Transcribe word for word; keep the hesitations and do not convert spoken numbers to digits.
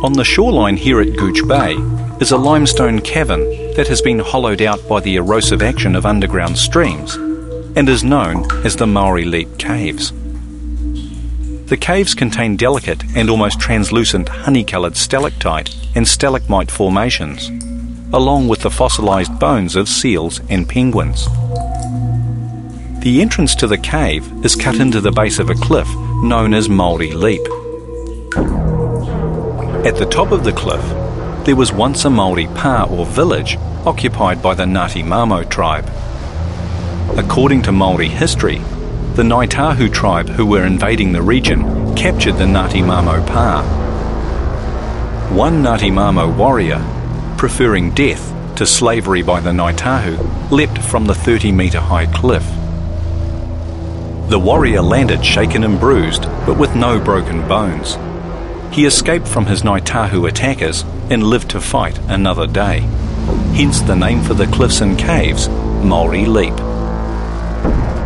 On the shoreline here at Gooch Bay is a limestone cavern that has been hollowed out by the erosive action of underground streams and is known as the Maori Leap Caves. The caves contain delicate and almost translucent honey-coloured stalactite and stalagmite formations, along with the fossilised bones of seals and penguins. The entrance to the cave is cut into the base of a cliff known as Maori Leap. At the top of the cliff, there was once a Maori pa or village occupied by the Ngāti Mamo tribe. According to Maori history, the Ngāi Tahu tribe who were invading the region captured the Ngāti Mamo pa. One Ngāti Mamo warrior, preferring death to slavery by the Ngāi Tahu, leapt from the thirty metre high cliff. The warrior landed shaken and bruised, but with no broken bones. He escaped from his Ngāi Tahu attackers and lived to fight another day. Hence the name for the cliffs and caves, Maori Leap.